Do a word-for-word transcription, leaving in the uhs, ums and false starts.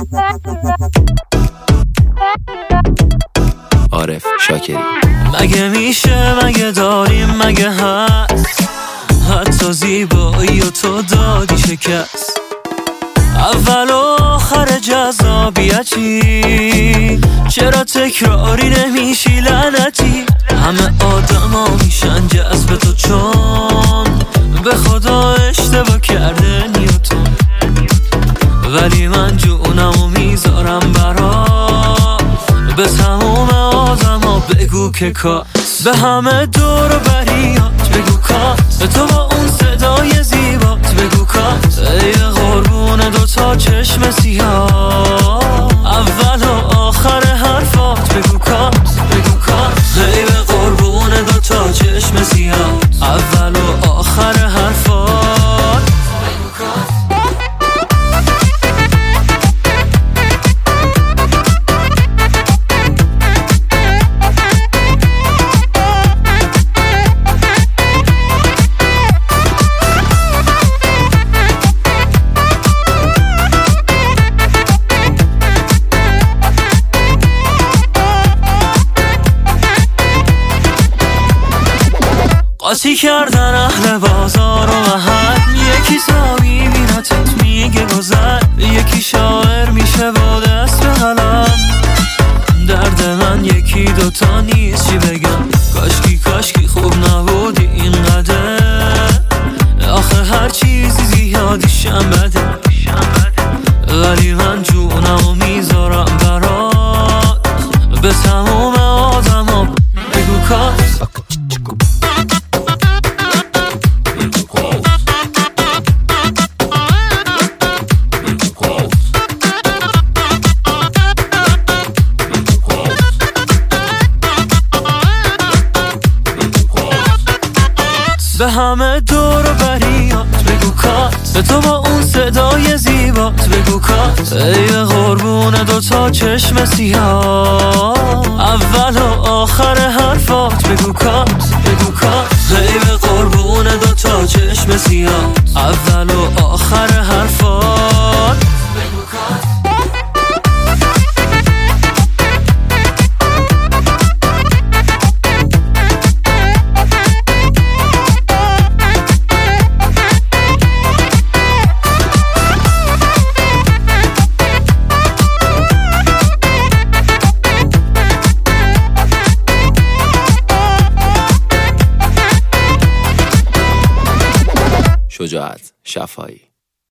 عارف شاکری. مگه میشه، مگه داریم، مگه هست حتی زیبایی و تو دادی شکست؟ اول و آخر جذابیتی چرا تکراری نمیشی لعنتی؟ همه آدما میشن جذب تو چون به خدا اشتباه کرده نیوتن، ولی من جونمو میذارم برات به تموم آدما بگو که کاس، به همه دور و بریات بگو کاس، تو با اون صدای زیبات بگو کاس، ای قربون دوتا چشم سیاه اول و آخر حرفات بگو کاس، بگو کاس، ای قربون دوتا چشم سیاه اول و آخر حرفات بگو کاس. قاطی کردن اهل بازار و محل، یکی تا میبینتت میگه گذر، یکی شاعر میشه با دست به قلم، درد من یکی دوتا نیست چی بگم، کاشکی کاشکی خوب نبودی اینقدر، آخه هر چیزی زیادیشم بده، ولی من جونمو میذارم برات به تموم آدما بگو کاس. به همه دور و بریات بگو کاس، تو با اون صدای زیبات بگو کاس، ای قربون دوتا چشم سیاه اول و آخر حرفات بگو کاس، بگو کاس، ای قربون دوتا چشم سیاه اول و آخر حرفات بگو کاس. شجاعت شفایی.